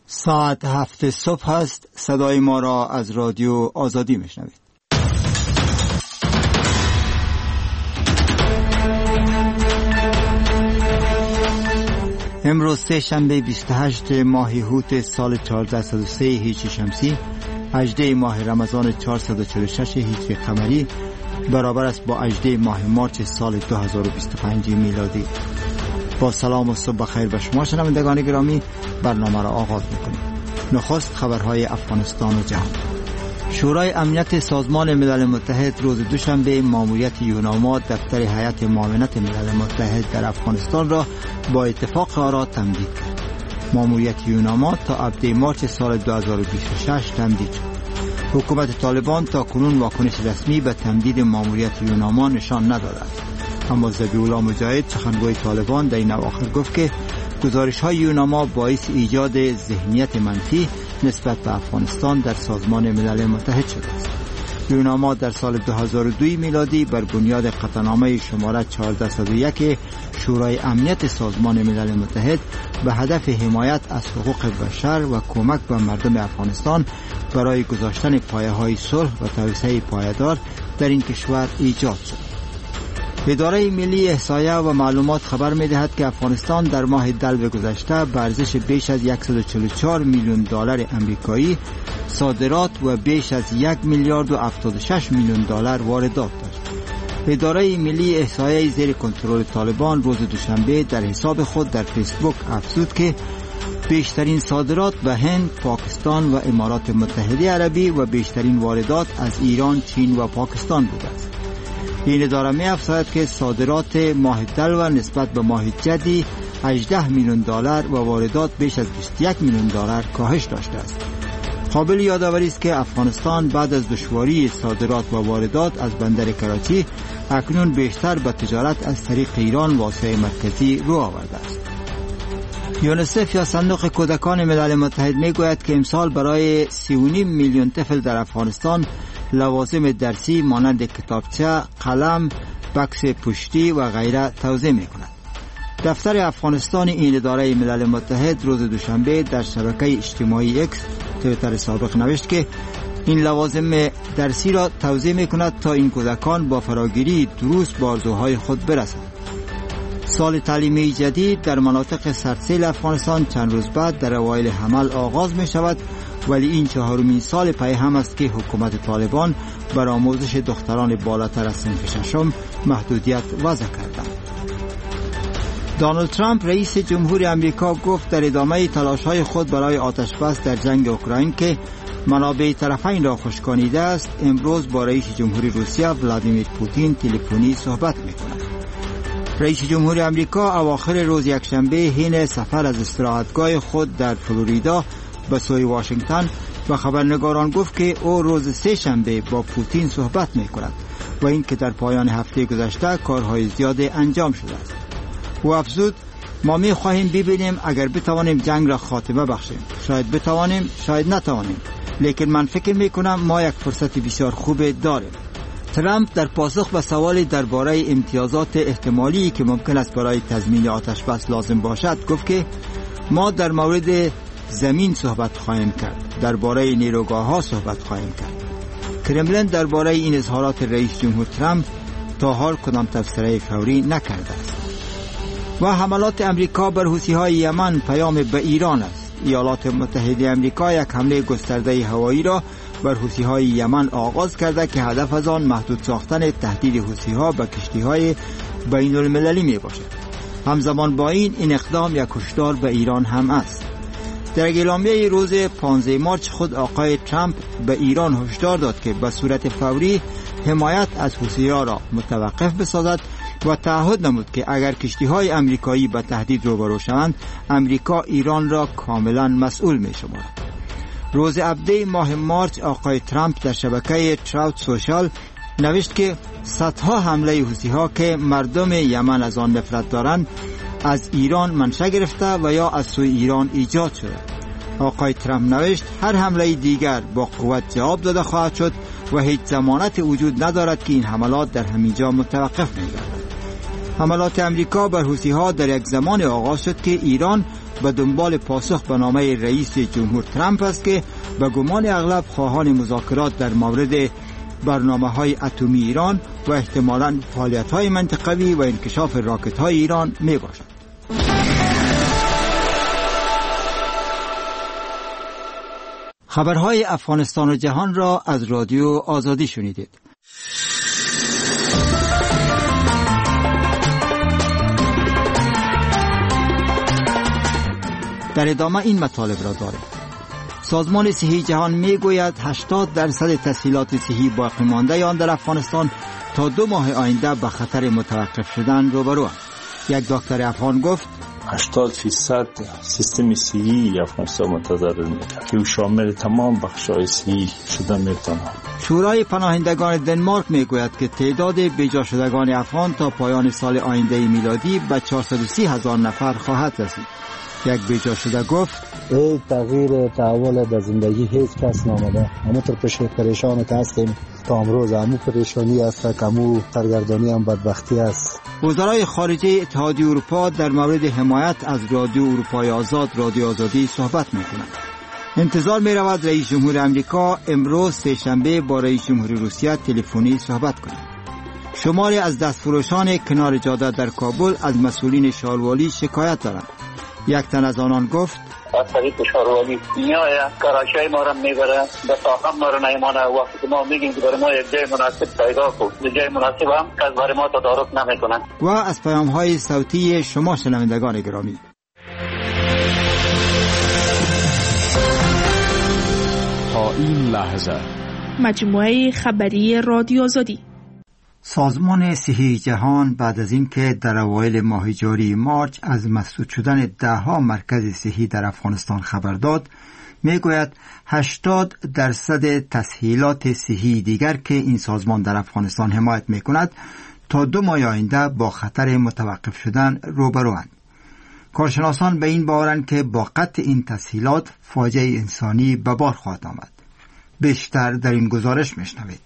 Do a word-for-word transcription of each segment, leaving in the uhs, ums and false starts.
ساعت هفت صبح است. صدای ما را از رادیو آزادی میشنوید. امروز سه شنبه بیست و هشتم ماه هوت سال چهارصد و سه هجری شمسی، هجدهم ماه رمضان چهارصد و چهل و شش هجری قمری، برابر است با هجدهم ماه مارس سال دو هزار و بیست و پنج میلادی. با سلام و صبح بخیر به شما شنوندگان گرامی، برنامه را آغاز می‌کنیم. نخست خبرهای افغانستان و جهان. شورای امنیت سازمان ملل متحد روز دوشنبه ماموریت یوناما دفتر هیئت معاونت ملل متحد در افغانستان را با اتفاق آرا تمدید کرد. ماموریت یوناما تا ابتدای مارس سال دو هزار و بیست و شش تمدید شد. حکومت طالبان تا کنون واکنش رسمی به تمدید ماموریت یوناما نشان نداده است. اما ذبیح‌الله مجاهد سخنگوی طالبان در این اواخر گفت که گزارش‌های یوناما باعث ایجاد ذهنیت منفی نسبت به افغانستان در سازمان ملل متحد شده است. یوناما در سال دو هزار و دو میلادی بر بنیاد قطعنامه شماره چهارصد و یک شورای امنیت سازمان ملل متحد به هدف حمایت از حقوق بشر و کمک به مردم افغانستان برای گذاشتن پایه‌های صلح و توسعه پایدار در این کشور ایجاد شد. اداره ملی احصایه و معلومات خبر می‌دهد که افغانستان در ماه دلو گذشته به ارزش بیش از صد و چهل و چهار میلیون دلار آمریکایی صادرات و بیش از یک میلیارد و هفتاد و شش میلیون دلار واردات داشت. اداره ملی احصایه زیر کنترل طالبان روز دوشنبه در حساب خود در فیسبوک افزود که بیشترین صادرات به هند، پاکستان و امارات متحده عربی و بیشترین واردات از ایران، چین و پاکستان بوده است. این اداره می افزاید که صادرات ماه دلو نسبت به ماه جدی هجده میلیون دلار و واردات بیش از بیست و یک میلیون دلار کاهش داشته است. قابل یادآوری است که افغانستان بعد از دشواری صادرات و واردات از بندر کراچی اکنون بیشتر به تجارت از طریق ایران و آسیای مرکزی رو آورده است. یونیسف یا صندوق کودکان ملل متحد می گوید که امسال برای سی و نیم میلیون طفل در افغانستان لوازم درسی مانند کتابچه، قلم، بکس پشتی و غیره توزیع می کند. دفتر افغانستان این اداره ملل متحد روز دوشنبه در شبکه اجتماعی اکس توییتر سابق نوشت که این لوازم درسی را توزیع می کند تا این کودکان با فراگیری دروس به آرزوهای خود برسند. سال تعلیمی جدید در مناطق سردسیل افغانستان چند روز بعد در اوایل حمل آغاز می شود، ولی این چهارمین سال پی هم است که حکومت طالبان بر آموزش دختران بالاتر از صنف ششم محدودیت وضع کردند. دونالد ترامپ رئیس جمهوری آمریکا گفت در ادامه تلاش‌های خود برای آتش بس در جنگ اوکراین که منابع طرفین را خشکانیده است، امروز با رئیس جمهوری روسیه ولادیمیر پوتین تلفنی صحبت می‌کند. رئیس جمهوری آمریکا اواخر روز یکشنبه حین سفر از استراحتگاه خود در فلوریدا به سوی واشنگتن و خبرنگاران گفت که او روز سه شنبه با پوتین صحبت می‌کند و این که در پایان هفته گذشته کارهای زیاد انجام شده است. او افزود ما می‌خواهیم ببینیم اگر بتوانیم جنگ را خاتمه بخشیم. شاید بتوانیم، شاید نتوانیم، لیکن من فکر می‌کنم ما یک فرصت بسیار خوب داریم. ترامپ در پاسخ به سوالی درباره امتیازات احتمالی که ممکن است برای تضمین آتش بس لازم باشد گفت که ما در مورد زمین صحبت خواهیم کرد، درباره نیروگاه‌ها صحبت خواهیم کرد. کرملین درباره این اظهارات رئیس جمهور ترامپ تا حال کدام تفسیر فوری نکرده است. و حملات امریکا بر حوثی‌های یمن پیام به ایران است. ایالات متحده آمریکا یک حمله گسترده هوایی را بر حوثی‌های یمن آغاز کرده که هدف از آن محدود ساختن تهدید حوثی‌ها به کشتی‌های بین‌المللی میباشد. همزمان با این این اقدام یک هشدار به ایران هم است. در اعلامیه روز پانزدهم مارس خود آقای ترامپ به ایران هشدار داد که به صورت فوری حمایت از حوثی‌ها را متوقف بسازد و تعهد نمود که اگر کشتی‌های آمریکایی به تهدید روبرو شوند، آمریکا ایران را کاملا مسئول می‌شمارد. روز هفدهم ماه مارس آقای ترامپ در شبکه تروت سوشال نوشت که صدها حمله حوثی‌ها که مردم یمن از آن نفرت دارند از ایران منشأ گرفته و یا از سوی ایران ایجاد شده. آقای ترامپ نوشت هر حمله دیگر با قوت جواب داده خواهد شد و هیچ ضمانت وجود ندارد که این حملات در همینجا متوقف نگردد. حملات امریکا بر حوثی‌ها در یک زمان آغاز شد که ایران به دنبال پاسخ به نامه رئیس جمهور ترامپ است که به گمان اغلب خواهان مذاکرات در مورد برنامه‌های اتمی ایران و احتمالاً فعالیت‌های منطقوی و انکشاف راکت‌های ایران می‌باشد. خبرهای افغانستان و جهان را از رادیو آزادی شنیدید. در ادامه این مطالب را داریم. سازمان صحی جهان میگوید هشتاد درصد تسهیلات صحی باقی مانده آن در افغانستان تا دو ماه آینده به خطر متوقف شدن روبروند. یک دکتر افغان گفت هشتاد فیصد سیستم صحی افغانستان متضرر می‌شود که شامل تمام بخش‌های صحی شده می‌تواند. شورای پناهندگان دنمارک میگوید که تعداد بیجا شدگان افغان تا پایان سال آینده میلادی به چهارصد و سی هزار نفر خواهد رسید. یک بیجا شده گفت ای تغییر تحول در زندگی هیچ کس نامده. همونطور پریشان که هستیم تا امروز همون پریشانی است که همون سرگردانی هم بدبختی است. وزرای خارجه اتحادیه اروپا در مورد حمایت از رادیو اروپای آزاد رادیو آزادی صحبت میکنند. انتظار می رود رئیس جمهور امریکا امروز سه‌شنبه با رئیس جمهور روسیه تلفنی صحبت کند. شماری از دستفروشان کنار جاده در کابل از مسئولین شاروالی شکایت دارند. یک تن از آنان گفت از طریق شاروالی میآید کرایه ما را میبره به طاقم ما را نمیمانه. وقتی ما میگیم که برای ما یک جای مناسب پیدا کن جای مناسب هم کس برای ما تدارک نمیکنه. و از پیام های صوتی شما شنوندگان گرامی، تا این لحظه مجموعه خبری رادیو آزادی. سازمان صحی جهان بعد از اینکه در اوایل ماه جاری مارچ از مسدود شدن دهها مرکز صحی در افغانستان خبر داد، میگوید هشتاد درصد تسهیلات صحی دیگر که این سازمان در افغانستان حمایت میکند تا دو ماه آینده با خطر متوقف شدن روبروند. کارشناسان به این باورند که با قطع این تسهیلات فاجعه انسانی به بار خواهد آمد. بیشتر در این گزارش میشنوید.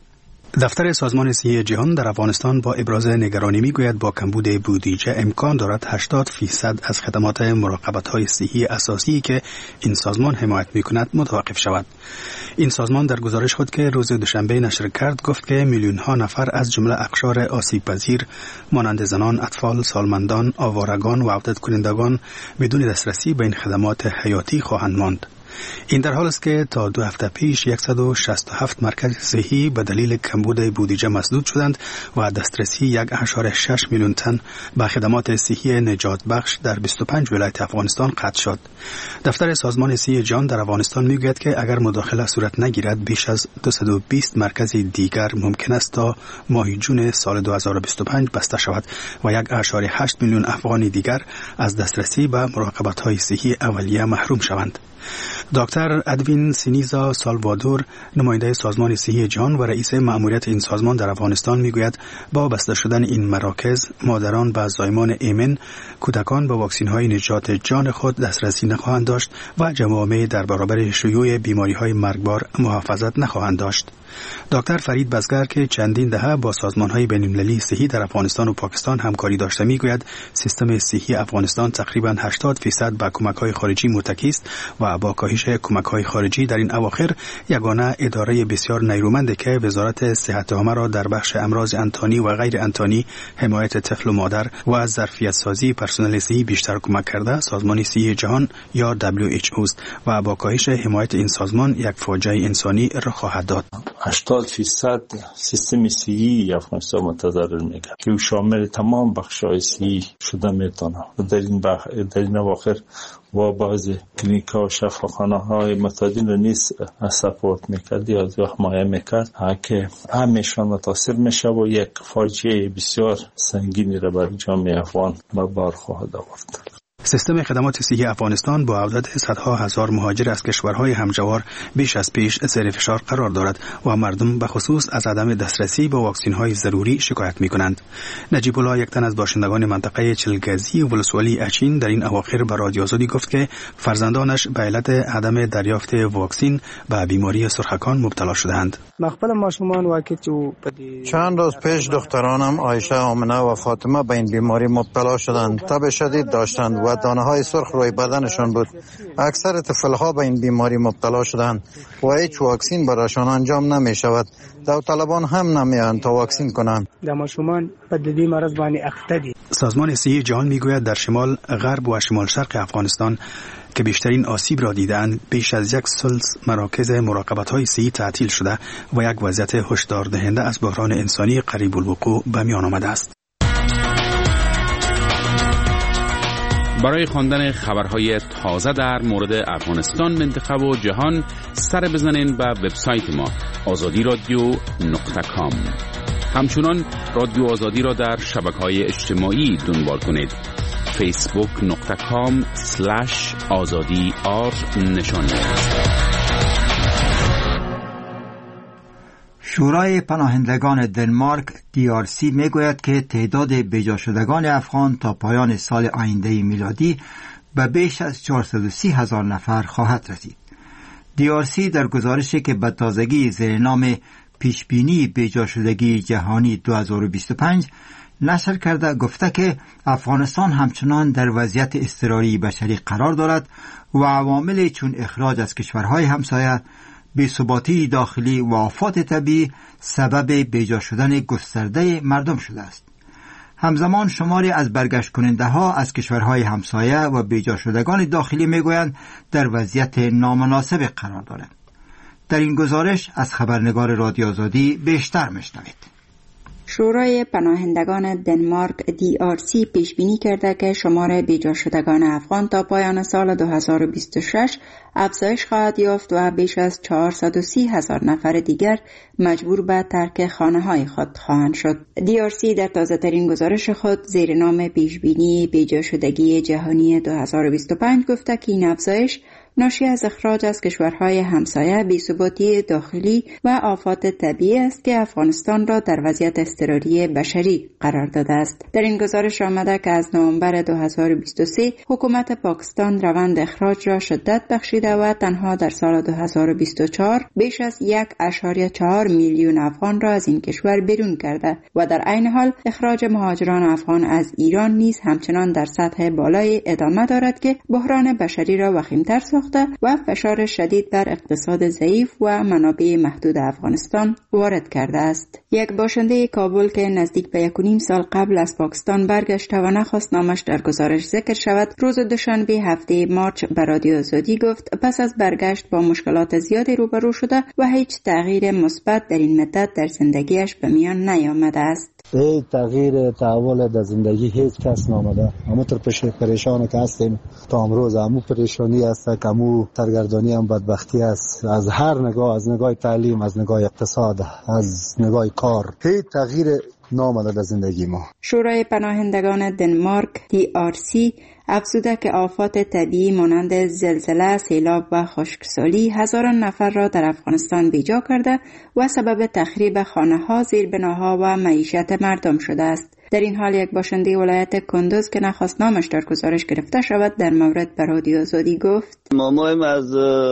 دفتر سازمان صحی جهان در افغانستان با ابراز نگرانی میگوید با کمبود بودجه امکان دارد هشتاد فیصد از خدمات مراقبت‌های صحی اساسی که این سازمان حمایت میکند متوقف شود. این سازمان در گزارش خود که روز دوشنبه نشر کرد گفت که میلیون ها نفر از جمله اقشار آسیب پذیر مانند زنان، اطفال، سالمندان، آوارگان و عودت کنندگان بدون دسترسی به این خدمات حیاتی خواهند ماند. این در حال است که تا دو هفته پیش صد و شصت و هفت مرکز صحی به دلیل کمبود بودجه مسدود شدند و دسترسی یک و شش میلیون تن به خدمات صحی نجات بخش در بیست و پنج ولایت افغانستان قطع شد. دفتر سازمان صحی جهان در افغانستان میگوید که اگر مداخله صورت نگیرد بیش از دویست و بیست مرکز دیگر ممکن است تا ماه جون سال دو هزار و بیست و پنج بسته شود و یک و هشت میلیون افغانی دیگر از دسترسی به مراقبت‌های صحی اولیه محروم شوند. دکتر ادوین سینیزا سالوادور، نماینده سازمان صحی جهان و رئیس مأموریت این سازمان در افغانستان میگوید با بسته شدن این مراکز مادران به زایمان ایمن، کودکان به واکسین‌های نجات جان خود دسترسی نخواهند داشت و جوامع در برابر شیوع بیماری‌های مرگبار محافظت نخواهند داشت. دکتر فرید بزگر که چندین دهه با سازمان‌های بین‌المللی صحی در افغانستان و پاکستان همکاری داشته میگوید سیستم صحی افغانستان تقریباً هشتاد درصد به کمک‌های خارجی متکی است و با کاهش کمک‌های خارجی در این اواخر یگانه اداره بسیار نیرومند که وزارت صحت عامه را در بخش امراض انتانی و غیر انتانی، حمایت طفل و مادر و ظرفیت سازی پرسنل صحی بیشتر کمک کرده سازمان صحی جهان یا دبلیو اچ او است و با کاهش حمایت این سازمان یک فاجعه انسانی را خواهد داد. هشتاد فیصد سیستم صحی افغانستان متضرر میگه که شامل تمام بخش‌های صحی شده میتونه. در این بخ... در این اواخر و بعض کلینیک‌ها و شفاخانه‌های متعدد نیز سپورت میکرد یا حمایت میکرد که همشان متاثر میشه و یک فاجعه بسیار سنگینی را بر جامعه افغان به بار خواهد آورد. سیستم خدمات صحی افغانستان با عودت صدها هزار مهاجر از کشورهای همجوار بیش از پیش زیر فشار قرار دارد و مردم به خصوص از عدم دسترسی به واکسین‌های ضروری شکایت می‌کنند. نجیب الله، یک تن از باشندگان منطقه چلگزی ولسوالی اچین، در این اواخر به رادیو آزادی گفت که فرزندانش به علت عدم دریافت واکسین به بیماری سرخکان مبتلا شده‌اند. چند روز پیش دخترانم عایشه، آمنه و فاطمه به این بیماری مبتلا شدند. تب شدید داشتند و دانه های سرخ روی بدنشان بود. اکثر طفلها به این بیماری مبتلا شدند و هیچ واکسین برایشان انجام نمی شود. داوطلبان هم نمیان تا واکسین کنند. دمشومان بددی مرض بانی اختدی. سازمان صحی جهان میگوید در شمال غرب و شمال شرق افغانستان که بیشترین آسیب را دیدند، بیش از یک ثلث مراکز مراقبت‌های صحی تعطیل شده و یک وضعیت هشدار دهنده از بحران انسانی قریب الوقوع به میان آمده است. برای خواندن خبرهای تازه در مورد افغانستان، منطقه و جهان سر بزنین به وبسایت ما آزادی رادیو نقطه کام. همچنان رادیو آزادی را در شبکه‌های اجتماعی دنبال کنید. فیسبوک نقطه کام سلش آزادی آر نشانی. شورای پناهندگان دنمارک دی آر سی میگوید که تعداد بیجا شدگان افغان تا پایان سال آینده میلادی به بیش از چهارصد و سی هزار نفر خواهد رسید. دی آر سی در گزارشی که به تازگی زیر نام پیشبینی بیجا شدگی جهانی دو هزار و بیست و پنج نشر کرده گفته که افغانستان همچنان در وضعیت اضطراری بشری قرار دارد و عوامل چون اخراج از کشورهای همسایه، بی‌ثباتی داخلی و آفات طبیعی سبب بیجا شدن گسترده مردم شده است. همزمان شماری از برگشت کننده ها از کشورهای همسایه و بیجا شدگان داخلی میگویند در وضعیت نامناسب قرار دارند. در این گزارش از خبرنگار رادیو آزادی بیشتر میشنوید. شورای پناهندگان دنمارک دی آر سی پیش بینی کرده که شمار بیجا شدگان افغان تا پایان سال دو هزار و بیست و شش افزایش خواهد یافت و بیش از چهارصد و سی هزار نفر دیگر مجبور به ترک خانه‌های خود خواهند شد. دی آر سی در تازه‌ترین گزارش خود زیر نام پیش بینی بیجا شدگی جهانی دو هزار و بیست و پنج گفته که این افزایش ناشی از اخراج از کشورهای همسایه، بی‌ثباتی داخلی و آفات طبیعی است که افغانستان را در وضعیت اضطراری بشری قرار داده است. در این گزارش آمده که از نوامبر دو هزار و بیست و سه حکومت پاکستان روند اخراج را شدت بخشیده و تنها در سال دو هزار و بیست و چهار بیش از یک ممیز چهار میلیون افغان را از این کشور بیرون کرده و در عین حال اخراج مهاجران افغان از ایران نیز همچنان در سطح بالای ادامه دارد که بحران بشری را وخیم‌تر ساخته و فشار شدید بر اقتصاد ضعیف و منابع محدود افغانستان وارد کرده است. یک باشنده کابل که نزدیک به یک و نیم سال قبل از پاکستان برگشته و نخواست نامش در گزارش ذکر شود، روز دوشنبه هفته مارچ به رادیو آزادی گفت پس از برگشت با مشکلات زیادی روبرو شده و هیچ تغییر مثبت در این مدت در زندگیش به میان نیامده است. ای تغییر تحول در زندگی هیچ کس نامده. همو تر پریشان که هستیم تا امروز، همو پریشانی است، همو سرگردانی هم بدبختی است، از هر نگاه، از نگاه تعلیم، از نگاه اقتصاد، از نگاه کار، هیچ تغییر نامده در زندگی ما. شورای پناهندگان دنمارک دی آر سی افزوده که آفات طبیعی مانند زلزله، سیلاب و خشکسالی هزاران نفر را در افغانستان بیجا کرده و سبب تخریب خانه‌ها، زیربناها و معیشت مردم شده است. در این حال یک باشنده ولایت کندوز که نخواست نامش در گزارش گرفته شود در مورد به رادیو آزادی گفت: مامایم از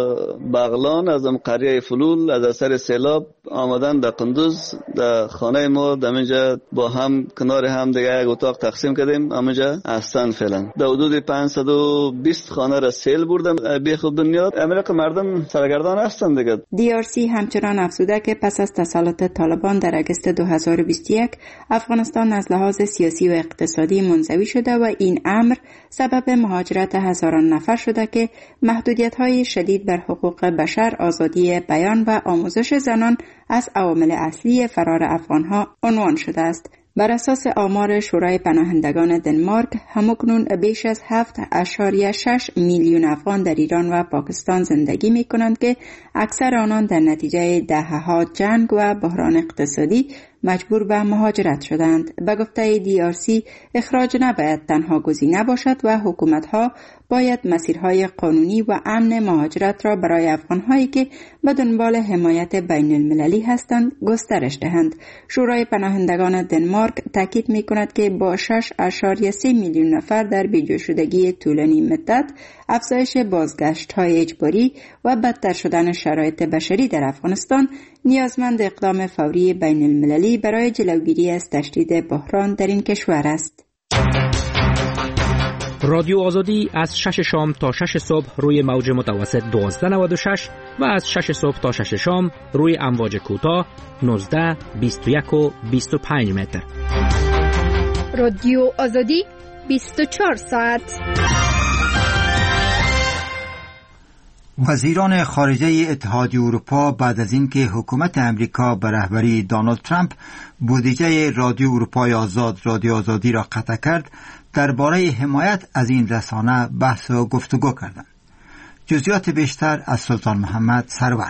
بغلان، از قریه فلول، از اثر سیلاب آمدن در کندوز، در خانه ما در اینجا با هم کنار هم دیگه یک اتاق تقسیم کردیم. همونجا هستن فعلا. در حدود پانصد و بیست خانه را سیل بردم بی خود دنیا. امریکا مردم سرگردان هستن دیگه. دی آر سی همچنان افزوده که پس از تسلط طالبان در اگست دو هزار و بیست و یک افغانستان از لحاظ سیاسی و اقتصادی منزوی شده و این امر سبب مهاجرت هزاران نفر شده که محدودیت‌های شدید بر حقوق بشر، آزادی بیان و آموزش زنان از عوامل اصلی فرار افغان‌ها عنوان شده است. بر اساس آمار شورای پناهندگان دنمارک، همکنون بیش از هفت ممیز شش میلیون افغان در ایران و پاکستان زندگی می کنند که اکثر آنان در نتیجه دهه‌ها جنگ و بحران اقتصادی مجبور به مهاجرت شدند. به گفته دی آر سی، اخراج نباید تنها گزینه باشد و حکومت‌ها باید مسیرهای قانونی و امن مهاجرت را برای افغان‌هایی که به دنبال حمایت بین المللی هستند گسترش دهند. شورای پناهندگان دنمارک تاکید می‌کند که با شش ممیز سه میلیون نفر در بیجا شدگی طولانی مدت، افزایش بازگشت‌های اجباری و بدتر شدن شرایط بشری در افغانستان نیازمند اقدام فوری بین المللی برای جلوگیری از تشدید بحران در این کشور است. رادیو آزادی از شش شام تا شش صبح روی موج متوسط دوازده نود و شش و از شش صبح تا شش شام روی امواج کوتاه نوزده، بیست و یک و بیست و پنج متر. رادیو آزادی بیست و چهار ساعت. وزیران خارجه اتحادیه اروپا بعد از اینکه حکومت امریکا به رهبری دونالد ترامپ بودجه رادیو اروپای آزاد رادیو آزادی را قطع کرد، درباره حمایت از این رسانه بحث و گفتگو کردند. جزئیات بیشتر از سلطان محمد سرور.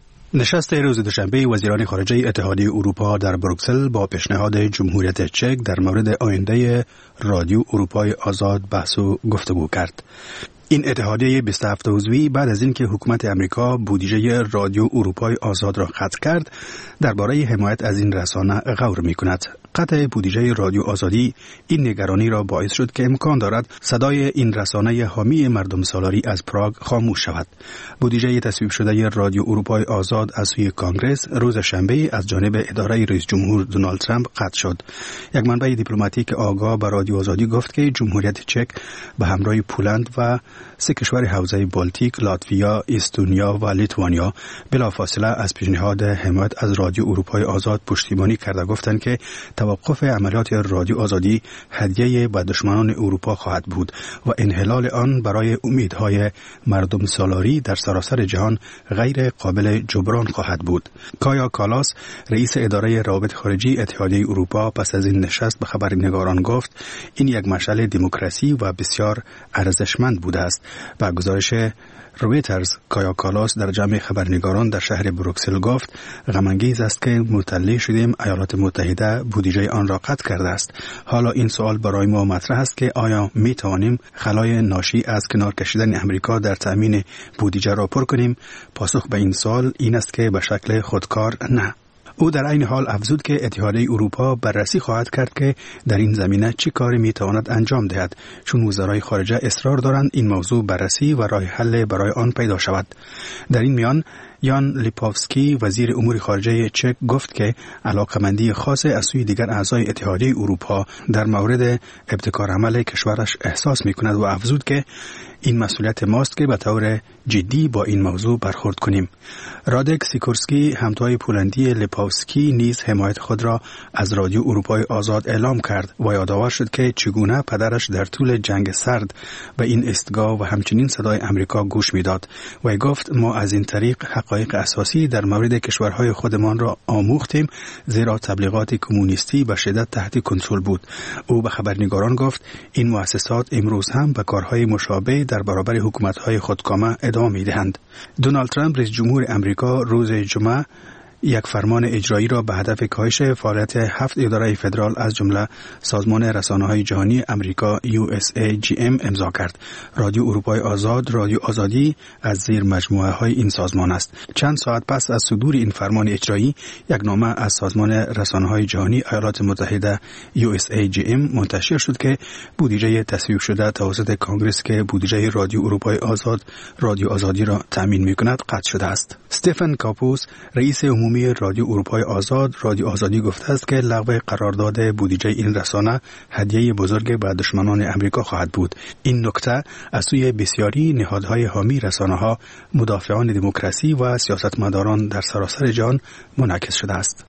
نشست روز دوشنبه وزیران خارجه اتحادیه اروپا در بروکسل با پیشنهاد جمهوریت چک در مورد آینده رادیو اروپای آزاد بحث و گفتگو کرد. این اتحادیه بیست و هفت عضوی بعد از اینکه حکومت امریکا بودجه رادیو اروپای آزاد را قطع کرد، درباره حمایت از این رسانه غور می‌کند. قطع بودجه رادیو آزادی این نگرانی را باعث شد که امکان دارد صدای این رسانه حامی مردم سالاری از پراگ خاموش شود. بودجه تصویب شده رادیو اروپای آزاد از سوی کانگرس روز شنبه از جانب اداره رئیس جمهور دونالد ترامپ قطع شد. یک منبع دیپلماتیک آگاه به رادیو آزادی گفت که جمهوریت چک به همراه پولند و سه کشور حوزه بالتیک، لاتویا، استونیا و لیتوانیا بلافاصله از پیشنهاد حمایت از رادیو اروپای آزاد پشتیبانی کرده، گفتند که توقف عملیات رادیو آزادی هدیه به دشمنان اروپا خواهد بود و انحلال آن برای امیدهای مردم سالاری در سراسر جهان غیر قابل جبران خواهد بود. کایا کالاس، رئیس اداره روابط خارجی اتحادیه اروپا، پس از این نشست به خبرنگاران گفت این یک مشعل دموکراسی و بسیار ارزشمند بوده است. با گزارش رویترز، کایا کالاس در جمع خبرنگاران در شهر بروکسل گفت غم‌انگیز است که مطلع شدیم ایالات متحده بودجه آن را قطع کرده است. حالا این سوال برای ما مطرح است که آیا می توانیم خلای ناشی از کنار کشیدن امریکا در تامین بودجه را پر کنیم؟ پاسخ به این سوال این است که به شکل خودکار نه. او در این حال افزود که اتحادیه اروپا بررسی خواهد کرد که در این زمینه چی کاری می تواند انجام دهد، چون وزرای خارجه اصرار دارند این موضوع بررسی و راه حل برای آن پیدا شود. در این میان یان لیپوفسکی، وزیر امور خارجه چک، گفت که علاقمندی خاص از سوی دیگر اعضای اتحادیه اروپا در مورد ابتکار عمل کشورش احساس می کند و افزود که این مسئولیت ماست که به طور جدی با این موضوع برخورد کنیم. رادک سیکورسکی، همتای پولندی لیپوفسکی، نیز حمایت خود را از رادیو اروپای آزاد اعلام کرد و یادآور شد که چگونه پدرش در طول جنگ سرد به این استگاه و همچنین صدای امریکا گوش میداد و گفت ما از این طریق حقایق اساسی در مورد کشورهای خودمان را آموختیم، زیرا تبلیغات کمونیستی به شدت تحت کنترل بود. او به خبرنگاران گفت این مؤسسات امروز هم به کارهای مشابه در برابر حکومت‌های خودکامه ادامه می‌دهند. دونالد ترامپ، رئیس جمهور امریکا، روز جمعه یک فرمان اجرایی را به هدف کاهش فعالیت هفت اداره فدرال از جمله سازمان رسانه‌های جهانی امریکا یو اس ای جی ام امضا کرد. رادیو اروپای آزاد رادیو آزادی از زیر مجموعه های این سازمان است. چند ساعت پس از صدور این فرمان اجرایی، یک نامه از سازمان رسانه‌های جهانی ایالات متحده یو اس ای جی ام منتشر شد که بودجه تصویب شده توسط کانگرس که بودجه رادیو اروپای آزاد رادیو آزادی را تامین می‌کند قطع شده است. استفن کاپوس، رئیس عمومی رادیو اروپای آزاد رادیو آزادی گفته است که لغو قرارداد بودجه این رسانه هدیه بزرگ به دشمنان امریکا خواهد بود. این نکته از سوی بسیاری نهادهای حامی رسانه‌ها، مدافعان دموکراسی و سیاستمداران در سراسر جهان منعکس شده است.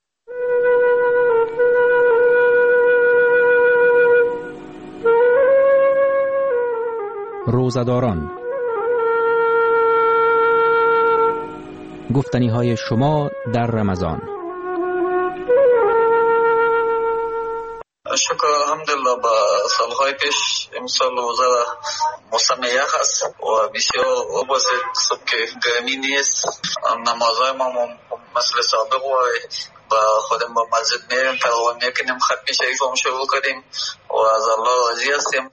روزه‌داران، گفتنی های شما در رمضان. شکر الحمدلله. با سالهای پیش امسال روزه موسم یخ است و بسیار بسیار صبح که گرمی نیست. نمازهای ما مثل سابق و با خودم با مسجد میریم، تقریبا میکنیم، ختم شریف هم شروع کردیم و از الله راضی هستیم.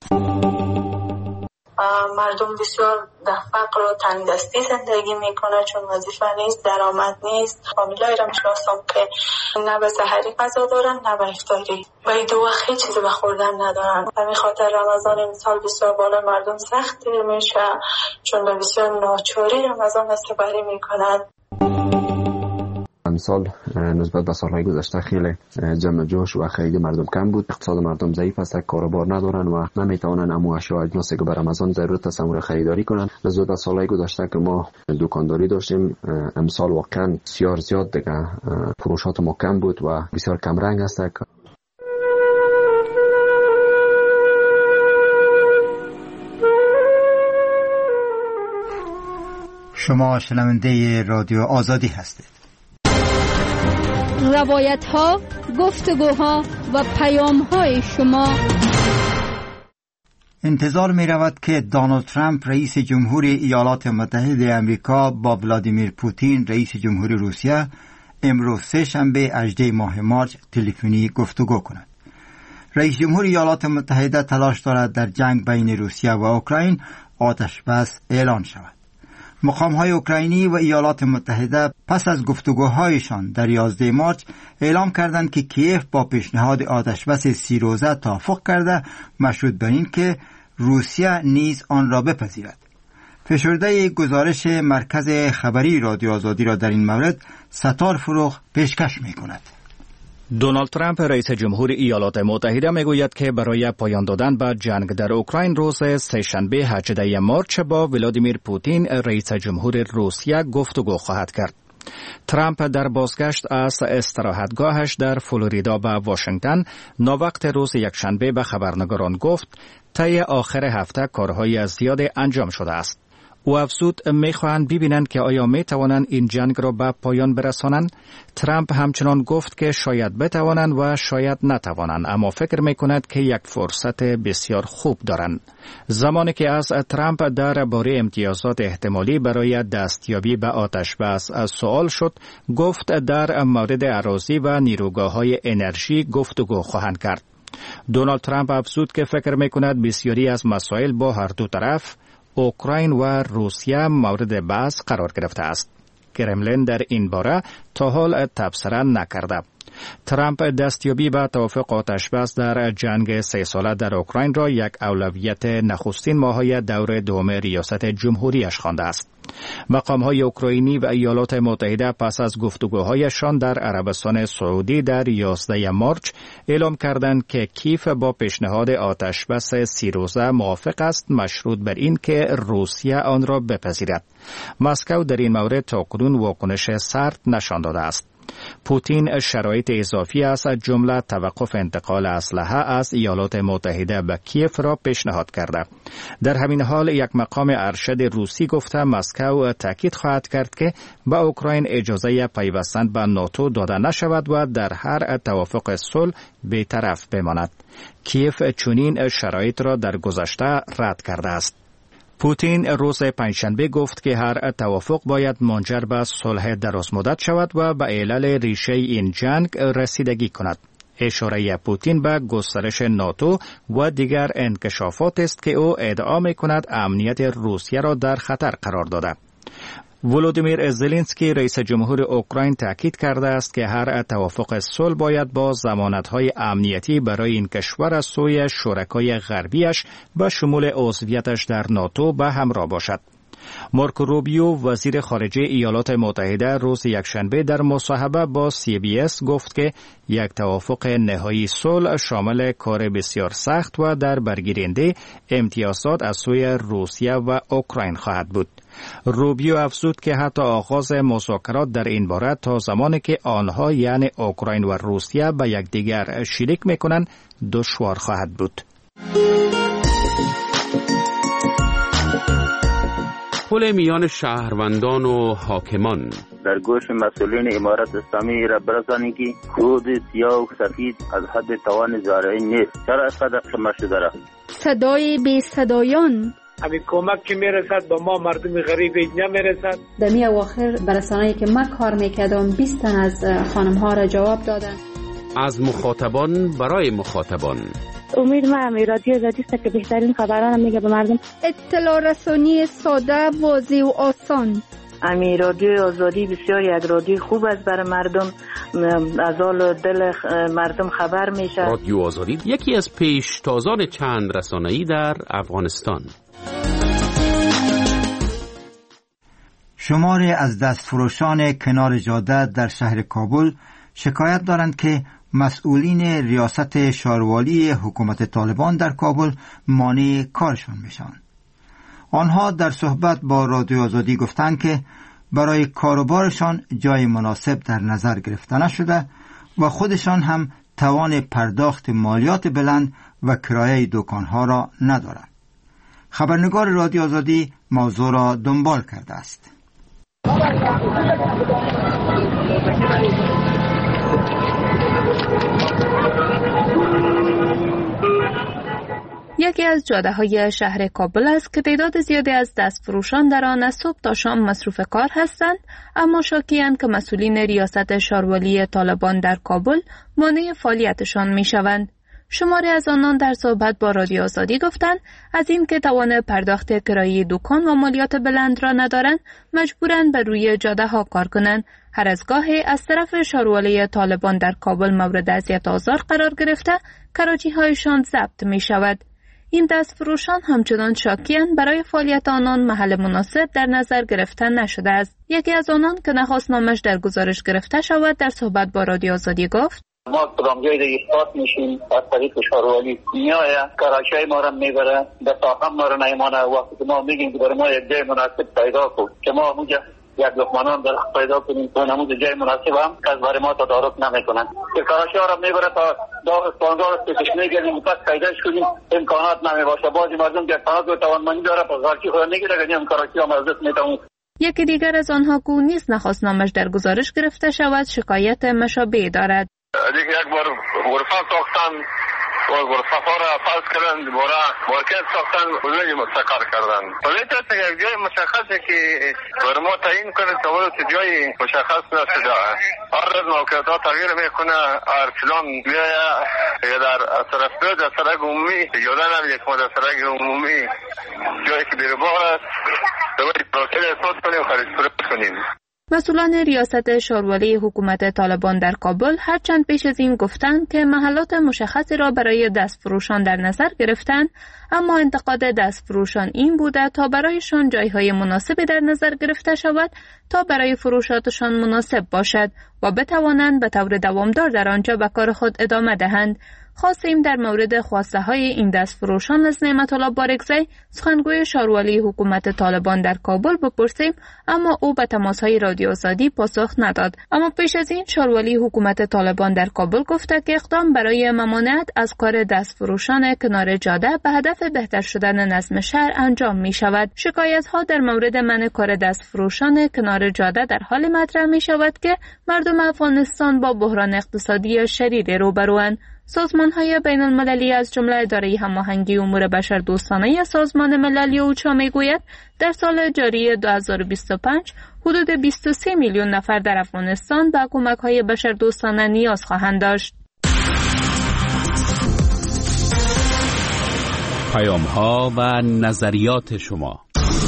مردم بسیار در فقر و تنگ دستی زندگی میکنه، چون وظیفه نیست، درآمد نیست. فامیلایی را میشناسم که نه به سحری غذا دارن نه به افطاری، و این دو وقت هیچ چیزی به خوردن ندارن. همین خاطر رمضان این سال بسیار بالا مردم سخت دیر میشه، چون به بسیار ناچاری رمضان استفاده میکنن. امسال نسبت به سالهای گذشته خیلی جمع جوش و خرید مردم کم بود. اقتصاد مردم ضعیف است، کاروبار ندارن و نمیتوانن امو اشیاء اجناسی که بر رمضان ضرورت است امور خریداری کنن. نسبت به سالهای گذشته که ما دکانداری داشتیم، امسال واقعا بسیار زیاد دیگه فروشات ما کم بود و بسیار کم رنگ است. شما شنونده رادیو آزادی هستید. روایت ها، گفتگوها و پیام های شما. انتظار می رود که دونالد ترامپ رئیس جمهوری ایالات متحده آمریکا با ولادیمیر پوتین رئیس جمهوری روسیه امروز سه شنبه هجدهم ماه مارس تلفنی گفتگو کند. رئیس جمهوری ایالات متحده تلاش دارد در جنگ بین روسیه و اوکراین آتش بس اعلان شود. مقام‌های اوکراینی و ایالات متحده پس از گفتگوهایشان در یازده مارس اعلام کردند که کیف با پیشنهاد آتشبس سی روزه توافق کرده، مشروط بر این که روسیه نیز آن را بپذیرد. فشرده گزارش مرکز خبری رادیو آزادی را در این مورد ستار فروغ پیشکش می‌کند. دونالد ترامپ رئیس جمهور ایالات متحده میگوید که برای پایان دادن به جنگ در اوکراین روز سه‌شنبه هجدهم مارس با ولادیمیر پوتین رئیس جمهور روسیه گفتگو خواهد کرد. ترامپ در بازگشت از استراحتگاهش در فلوریدا به واشنگتن ناوقت روز یکشنبه به خبرنگاران گفت طی آخر هفته کارهای زیادی انجام شده است. او افزود میخواهند ببینند که آیا میتوانند این جنگ را به پایان برسانند. ترامپ همچنان گفت که شاید بتوانند و شاید نتوانند، اما فکر میکند که یک فرصت بسیار خوب دارند. زمانی که از ترامپ درباره امتیازات احتمالی برای دستیابی به آتش بس سوال شد، گفت در مورد اراضی و نیروگاه‌های انرژی گفتگو خواهند کرد. دونالد ترامپ افزود که فکر میکند بسیاری از مسائل با هر دو طرف اوکراین و روسیه مورد بحث قرار گرفته است. کرملین در این باره تا حال تبصره نکرده. ترامپ دستیابی به توافق آتشبس در جنگ سه ساله در اوکراین را یک اولویت نخستین ماه‌های دور دوم ریاست جمهوریش خوانده است. مقام‌های اوکراینی و ایالات متحده پس از گفتگوهایشان در عربستان سعودی در یازده مارس اعلام کردند که کیف با پیشنهاد آتشبس سی روزه موافق است، مشروط بر این که روسیه آن را بپذیرد. مسکو در این مورد تاکنون واکنش سرد نشان داده است. پوتین شرایط اضافی از جمله توقف انتقال اسلحه از ایالات متحده به کیف را پیشنهاد کرده. در همین حال یک مقام ارشد روسی گفته مسکو تاکید خواهد کرد که به اوکراین اجازه پیوستن به ناتو داده نشود و در هر توافق صلح بی‌طرف بماند. کیف چنین شرایط را در گذشته رد کرده است. پوتین روز پنجشنبه گفت که هر توافق باید منجر به صلح درازمدت شود و به علل ریشه این جنگ رسیدگی کند. اشاره پوتین به گسترش ناتو و دیگر انکشافات است که او ادعا می‌کند امنیت روسیه را در خطر قرار داده. ولودیمیر زلنسکی رئیس جمهور اوکراین تاکید کرده است که هر توافق صلح باید با ضمانت‌های امنیتی برای این کشور از سوی شرکای غربیش به شمول عضویتش در ناتو به همراه باشد. مارکو روبیو وزیر خارجه ایالات متحده روز یکشنبه در مصاحبه با سی بی اس گفت که یک توافق نهایی صلح شامل کار بسیار سخت و در برگیرنده امتیازات از سوی روسیه و اوکراین خواهد بود. روبیو افزود که حتی آغاز مذاکرات در این باره تا زمانی که آنها یعنی اوکراین و روسیه به یکدیگر شلیک میکنند دشوار خواهد بود. پل میان شهروندان و حاکمان در گوش مسئولین امارت اسلامی را برسانید که خود سیاه و سفید از حد توان زارعین نیست. چرا اینقدر خمه شده را؟ صدای بی صدایان همین کمک که میرسد با ما مردم غریب نمیرسد. در می اواخر برسانه‌ای که من کار میکردم بیست تن از خانم ها را جواب دادن. از مخاطبان برای مخاطبان. امید ما هم رادیو آزادی است که بهترین خبران میگه به مردم. اطلاع رسانی ساده، واضح و آسان. امی رادیو آزادی بسیار یک رادیو خوب است برای مردم، از حال دل مردم خبر میشه. رادیو آزادی یکی از پیشتازان چند رسانه‌ای در افغانستان. شماری از دستفروشان کنار جاده در شهر کابل شکایت دارند که مسئولین ریاست شاروالی حکومت طالبان در کابل مانع کارشان میشن. آنها در صحبت با رادیو آزادی گفتند که برای کاروبارشان جای مناسب در نظر گرفته نشده و خودشان هم توان پرداخت مالیات بلند و کرایه دکانها را ندارند. خبرنگار رادیو آزادی موضوع را دنبال کرده است. یکی از جاده های شهر کابل است که تعداد زیادی از دستفروشان در آن از صبح تا شام مصروف کار هستند، اما شاکی‌اند که مسئولین ریاست شاروالی طالبان در کابل مانع فعالیتشان می شوند. شماری از آنان در صحبت با رادیو آزادی گفتند از این که توان پرداخت کرایه دکان و مالیات بلند را ندارند، مجبورند بر روی جاده ها کار کنند. هر از گاهی از طرف شاروالی طالبان در کابل مورد اذیت و آزار قرار گرفته، کراچی هایشان ضبط می شود. این دستفروشان همچنان شاکی‌اند برای فعالیت آنان محل مناسب در نظر گرفته نشده است. یکی از آنان که نخواست نامش در گزارش گرفته شود در صحبت با رادیو آزادی گفت: ما کدام جای دیگه استاد میشیم از طریق شاروالی میایه کراچی ما رو میبره به تاهم ما رو نیمانه. وقتی ما میگیم که برای ما یک جای مناسب پیدا کن که ما اونجا یک لقمانان در پیدا کنیم تو نموز جای مناسب هم که از برای ما تدارک نمیکنن که کراچی ها رو میبره تا داغ اسپانگار پیشش میگردیم پس پیداش کنیم امکانات نمیباشه. بعضی مردم که امکانات و توانمندی داره پس غارچی خود نگیره که نیم کراچی ها مرزت میتونیم. یکی دیگر از آنها که نیز نخواست نامش در گزارش گرفته شود شکایت مشابه دارد. یک بار غرفه ساختن و غرفه ها را فاز کردن، دوباره مارکت ساختن، حدودی مستقر کردن. ولی تا یک جای مشخصه که بر ما تعیین کنه تا وقتی جای مشخص نشده. هر روز موقعیت ها تغییر میکنه، هر فلان بیایه یا در طرف دو در سرک عمومی اجازه نمیده که ما در سرک عمومی جایی که بیر باغ است دوباره پروسه احساس کنیم خرید فروش کنیم. مسئولان ریاست شاروالی حکومت طالبان در کابل هرچند پیش از این گفتند که محلات مشخصی را برای دستفروشان در نظر گرفتند، اما انتقاد دستفروشان این بوده تا برایشان جایهای مناسبی در نظر گرفته شود تا برای فروشاتشان مناسب باشد و بتوانند به طور دوامدار در آنجا به کار خود ادامه دهند. خواستیم در مورد خواسته های این دستفروشان از نعمت الله بارگزی سخنگوی شاروالی حکومت طالبان در کابل بپرسیم، اما او به تماس های رادیو آزادی پاسخ نداد. اما پیش از این شاروالی حکومت طالبان در کابل گفته که اقدام برای ممانعت از کار دستفروشان کنار جاده به هدف بهتر شدن نظم شهر انجام می شود. شکایت ها در مورد منع کار دستفروشان کنار جاده در حال مطرح می شود که مردم افغانستان با بحران اقتصادی شدید روبروند. سازمان‌های بین المللی از جمله اداره هماهنگی امور بشردوستانه سازمان ملل اوچا میگوید در سال جاری دو هزار و بیست و پنج حدود بیست و سه میلیون نفر در افغانستان به کمک‌های بشردوستانه نیاز خواهند داشت. پیام‌ها و نظریات شما.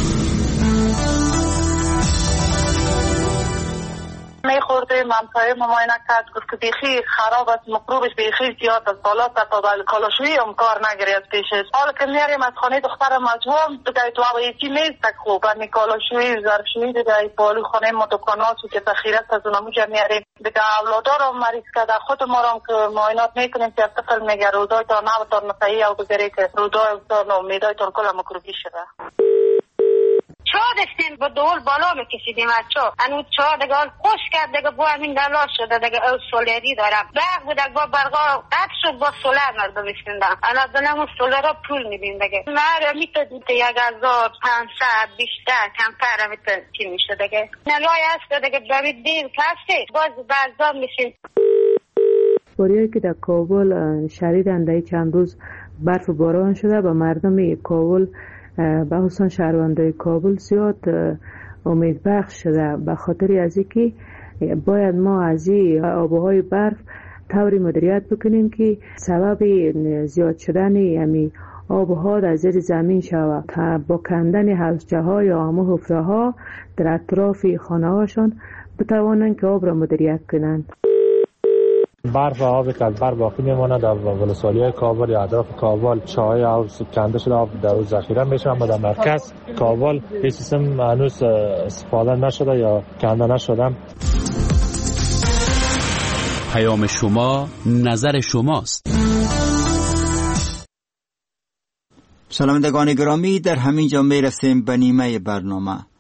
می خورده منطقه مماینه کرد گفت که بیخی خراب است، مقروبش بیخی زیاد است، حالا تا بل کالاشویی هم کار نگیری از پیشش. حالا که میاریم از خانه دختر مجموع دیگه تو هوا یکی نیست تک خوب برمی کالاشویی ظرفشویی دیگه پالو خانه ما دکاناتو که تخیرت از اونمو جا میاریم دیگه. اولادار هم مریض کرده، خود ما هم که معاینات میکنیم که طفل میگه رودای تا نوتان نفعی او بگیری که رودای تا امیدای تان کل مکروبی شده. چا داشتیم با دول بالا میکشیدیم از چا انو چا دیگه خوش کرد دیگه با همین دلار شده دیگه او سولری دارم برق بود با برقا قد شد با سولر مردم بشکندم الان دنمو سولر ها پول میدیم دیگه مره میتونید یک هزار پانصد بیشتر کمتر میتونید چی میشه دیگه نلای هست دیگه ببید دیر کسی باز برزا میشین. باریایی که در کابل شدیدن در چند روز برف و باران شده با مردم کابل به خصوص شهروندان کابل زیاد امید بخش شده به خاطر از اینکه باید ما از این آبهای برف طوری مدیریت بکنیم که سبب زیاد شدن یعنی آبها در زیر زمین شود تا با کندن حوضچه ها یا همه حفره ها در اطراف خانه هاشون بتوانند که آب را مدیریت کنند. برف و آب کلبر باقی میمونه در ولسوالی‌های کابل یا اطراف کابل. چاهای آب کنده شده، آب در روز ذخیره میشه، اما در مرکز کابل هیچ سیستم هنوز استفاده نشده یا کنده نشده. پیام شما، نظر شماست. شنوندگان گرامی، در همین جا میرسیم به نیمه برنامه.